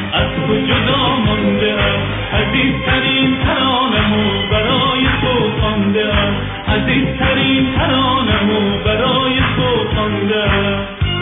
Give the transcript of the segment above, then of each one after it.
از تو جدا مانده‌ام، عزیزترین ترانه‌مو برای تو خوانده‌ام، عزیزترین ترانه‌مو برای تو خوانده‌ام.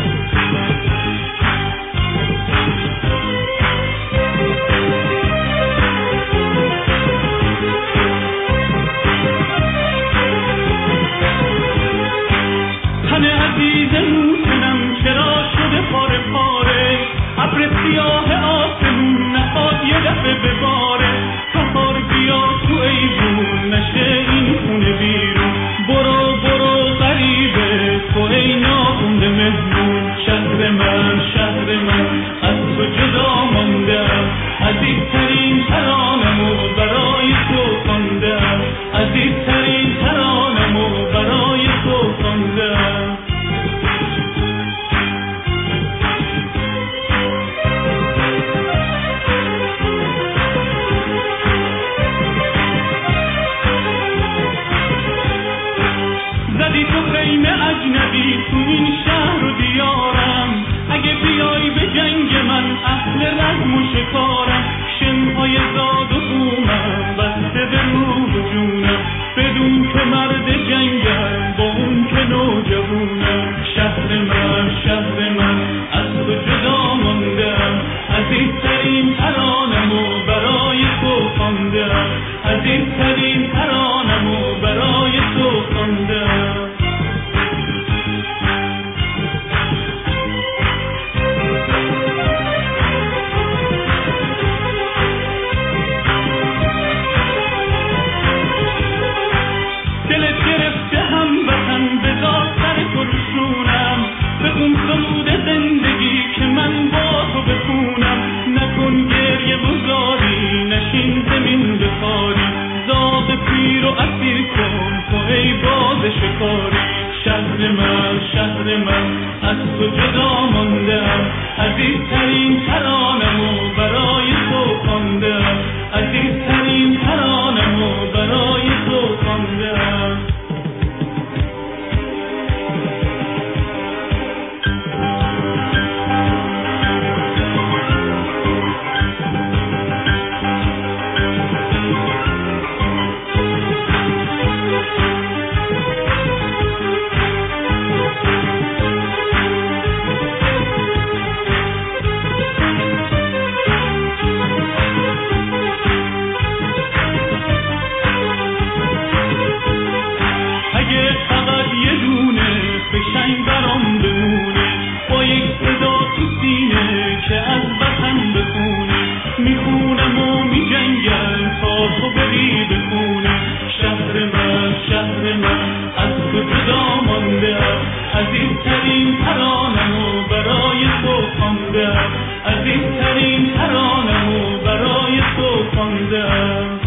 تن عزیز نوتنم چرا شده پاره پاره، ابر سیاه آسمون نخواد یه دفعه بباره، بهار بیا تو ایوون نشه این خونه بیرون، برو برو غریبه تو ای ناخونده مهمون، شهر من از تو جدا مانده‌ام، عزیزترین ترانه‌مو برای تو خوانده‌ام، عزیزترین ترانه‌مو برای تو خوانده‌ام. زدی تو خیمه اجنبی تو این شهر و دیارم، اگه بیای به جنگ من اهل رزم و شکارم، شنهای زاد و بومم بسته به روح و جونم، بدون که مرد جنگم با اون که نوجوونم، شهر من از تو جدا مانده‌ام، عزیزترین ترانه‌مو برای تو خوانده‌ام، عزیزترین ترانه‌مو برای تو خوانده‌ام. دلت گرفته هموطن بذار سر پرشونم، بخون سرود زندگی که من با تو بخونم، نکن گریه بزاری نشین زمین بخاری، زاغ پیر و اسیر کن تو ای باز شکاری، شهر من از تو جدا مانده‌ام، عزیزترین ترانه‌مو برای تو خوانده‌ام، عزیزترین ترانه‌مو برای تو خوانده‌ام. قشنگ برام بمونه، با یک صدا تو سینه که از وطن بخونه، میخونم و میجنگم تا تو بری بخونه، شهر من از تو جدا مانده‌ام، عزیزترین ترانه‌مو برای تو خوانده‌ام، عزیزترین ترانه‌مو برای تو خوانده‌ام.